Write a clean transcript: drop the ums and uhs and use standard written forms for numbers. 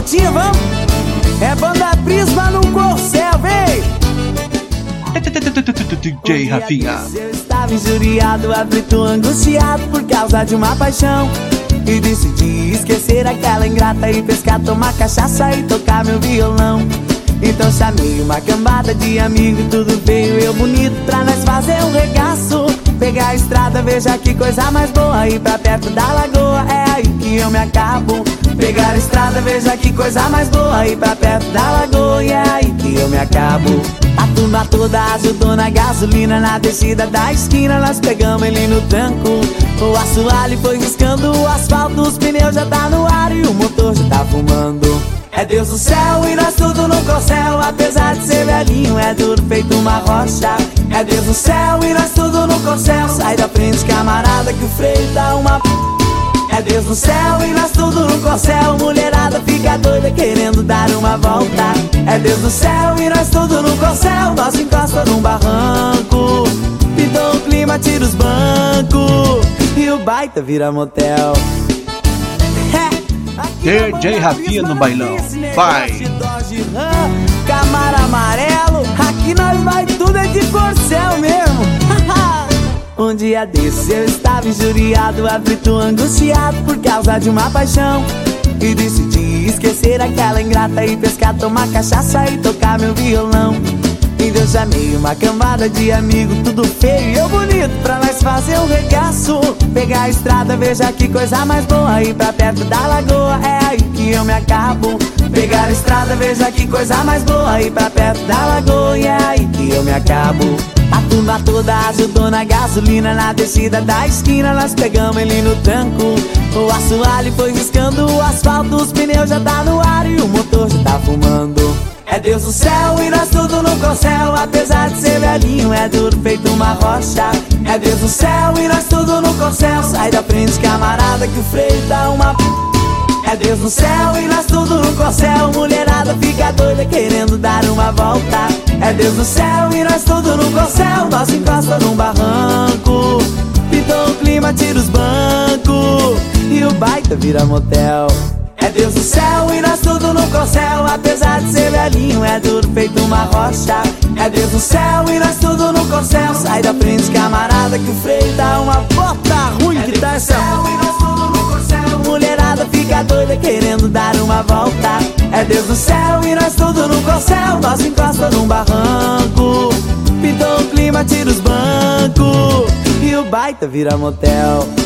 voltinha, vamos? É banda Prisma no Corcel, vem! DJ Rafinha. Eu estava injuriado, aflito, angustiado por causa de uma paixão, e decidi esquecer aquela ingrata e pescar, tomar cachaça e tocar meu violão. Então chamei uma cambada de amigo, tudo veio eu bonito pra nós fazer um regaço. Pegar a estrada, veja que coisa mais boa, ir pra perto da lagoa, é aí que eu me acabo. Pegar a estrada, veja que coisa mais boa, ir pra perto da lagoa, é aí que eu me acabo. A turma toda ajudou na gasolina, na descida da esquina nós pegamos ele no tranco. O assoalho foi riscando o asfalto, os pneus já tá no ar e o motor já tá fumando. É Deus do céu e nós tudo no corcel, apesar de ser velhinho é duro feito uma rocha. É Deus do céu e nós tudo no corcel, sai da frente camarada que o freio dá uma p... É Deus do céu e nós tudo no corcel, mulherada fica doida querendo dar uma volta. É Deus do céu e nós tudo no corcel, nós encosta num barranco, pintou o clima, tira os bancos e o baita vira motel. DJ Rafinha no bailão, vai! Camaro amarelo, aqui nós vai tudo é de corcel mesmo. Um dia desses eu estava injuriado, aflito, angustiado por causa de uma paixão, e decidi esquecer aquela ingrata e pescar, tomar cachaça e tocar meu violão. Então chamei uma cambada de amigo, tudo feio e eu bonito pra nós fazer um regaço. Pegar a estrada, veja que coisa mais boa, ir pra perto da lagoa, é aí que eu me acabo. Pegar a estrada, veja que coisa mais boa, ir pra perto da lagoa, é aí que eu me acabo. A turma toda ajudou na gasolina, na descida da esquina nós pegamos ele no tranco. O assoalho foi riscando o asfalto, os pneus já tá no ar e o motor já tá fumando. É Deus do céu e nós tudo no corcel, apesar de ser velhinho é duro feito uma rocha. É Deus do céu e nós tudo no corcel, sai da frente camarada que o freio dá uma p... É Deus do céu e nós tudo no corcel, mulherada fica doida querendo dar uma volta. É Deus do céu e nós tudo no corcel, nós encosta num barranco, pintou o clima, tira os bancos e o baita vira motel. É Deus do céu e nós tudo no corcel, apesar de ser velhinho é duro feito uma rocha. É Deus do céu e nós tudo no corcel, sai da frente camarada que o freio dá uma bota ruim que tá essa. Mulherada fica doida querendo dar uma volta. É Deus do céu e nós tudo no corcel, nós encosta num barranco, pintou o clima, tira os bancos e o baita vira motel.